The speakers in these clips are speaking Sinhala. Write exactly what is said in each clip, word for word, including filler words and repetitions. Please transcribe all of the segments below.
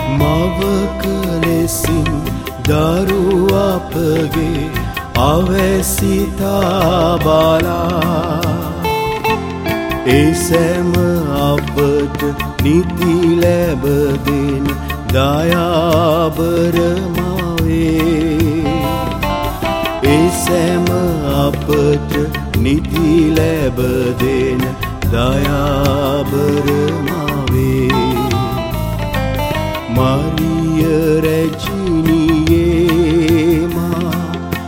මවක ලෙසින් දරු අපගේ අවැසිතා බලා ඒ සෑම අපට නිති ලැබ දෙන දයාබර මාවේ ඒ සෑම අපට නිති ලැබ දෙන දයාබර මාවේ මරිය රැජිනියේ මා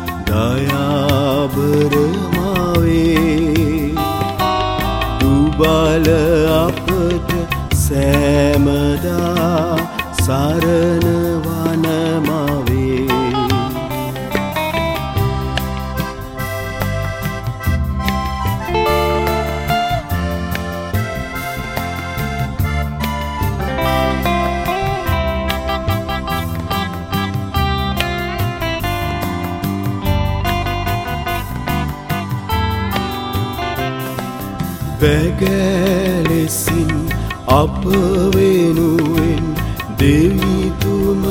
දයාබර මාවේ දුබල අපට සෑමදා සරණ වන මාවේ වැගැලෙසින් අප වෙනුවෙන් දෙවිතුම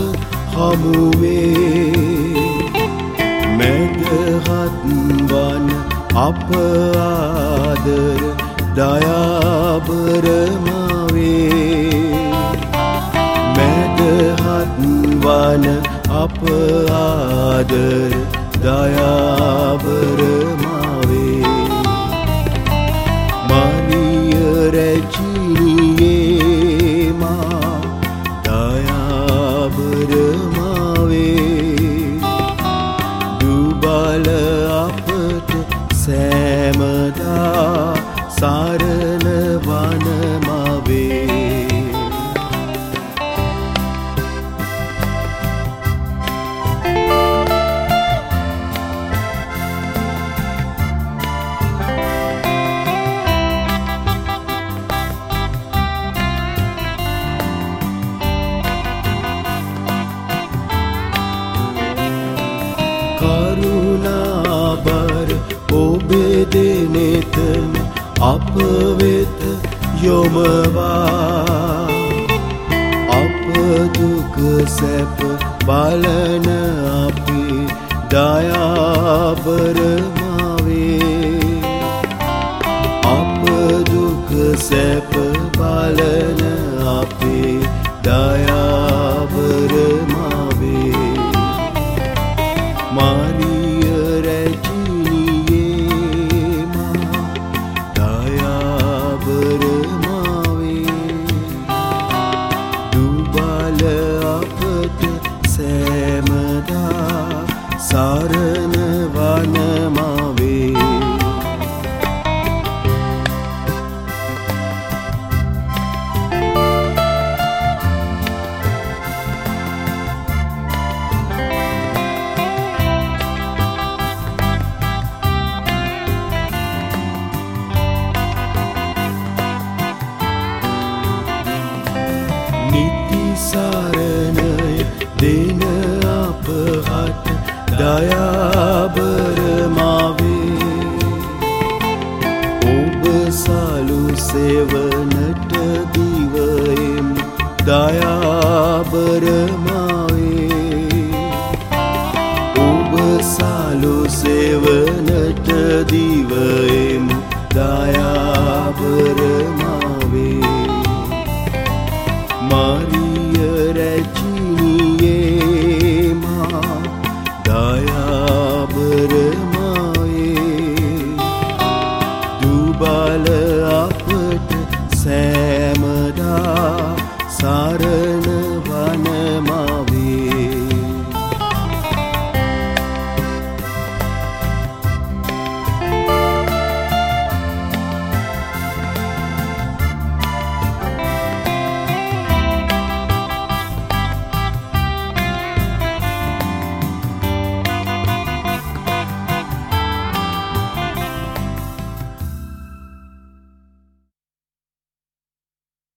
හමුවේ මැදහත් වන අප ආදර දයාබර මාවේ මැදහත් වන අප ආදර දයාබර මාවේ මරිය රැජිනියේ මා දයාබර මාවේ දුබල අපට සෑමදා සරණ වන මාවේ කරුණාබර ඔබේ දෙනෙතම අප වෙත යොමවා අප දුක සැප බලන අපේ දයාබර මාවේ අප දුක සැප බලන අපේ දයාබර මාවේ මරිය රැජිනියේ මා දයාබර මාවේ දුබල අපට සෑමදා සරණ වන මාවේ නිති සරණය දෙන අපහට දයාබර මාවේ ඔබ සලු සෙවනට දිවයම් දයාබර මාවේ ඔබ සලු සෙවනට දිවයම් දයාබර මාවේ මරිය රැජිනියේ